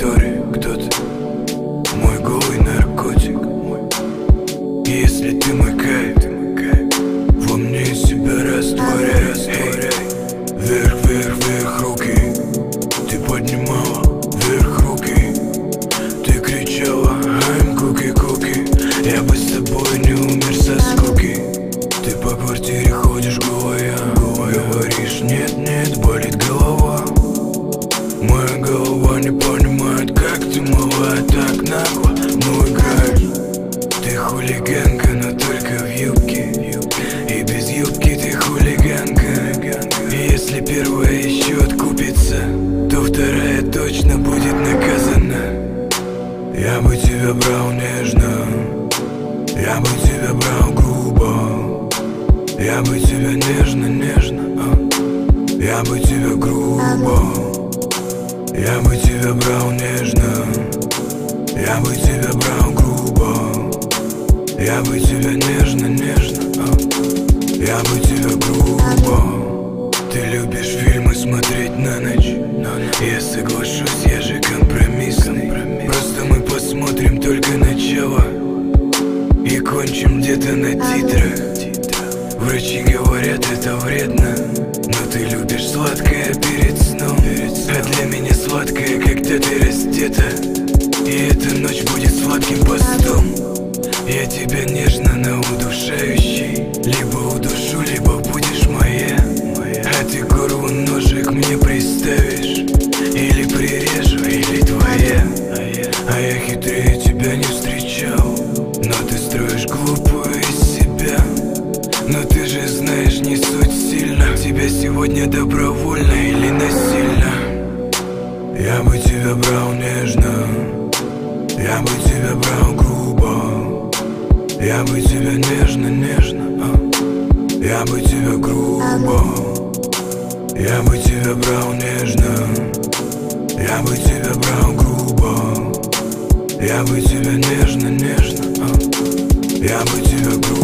истории. Кто ты? Мой голый наркотик. Если ты мой кайф, во мне себя растворяй. Вверх, вверх, вверх руки. Ты поднимала вверх руки. Ты кричала I'm куки, куки. Я бы с тобой не умер со скуки. Ты по квартире ходишь голая. Говоришь нет, нет, болит голова. Моя голова не понимает, как ты могла так нагло. Ну играешь. Ты хулиганка, но только в юбке. И без юбки ты хулиганка. И если первая еще откупится, то вторая точно будет наказана. Я бы тебя брал нежно, я бы тебя брал грубо. Я бы тебя нежно, нежно, я бы тебя грубо. Я бы тебя брал нежно, я бы тебя брал грубо. Я бы тебя нежно, нежно, я бы тебя грубо. Ты любишь фильмы смотреть на ночь. Я соглашусь, я же компромиссный. Просто мы посмотрим только начало и кончим где-то на титрах. Врачи говорят, это вредно, но ты любишь сладкое перед сном. А для меня сладкое, когда ты раздета. И эта ночь будет сладким постом. Я тебя нежно, но удушающий. Либо удушу, либо будешь моя. А ты горло ножик мне приставишь. Или прирежу, или твоя. А я хитрее тебя не встречал. Но ты строишь глупую из себя. Но ты же знаешь, не суть сильно. Тебя сегодня добровольно или насильно. Я бы тебя брал нежно, я бы тебя брал грубо. Я бы тебя нежно, нежно, я бы тебя грубо. Я бы тебя брал нежно, я бы тебя брал грубо. Я бы тебя нежно, нежно, я бы тебя грубо.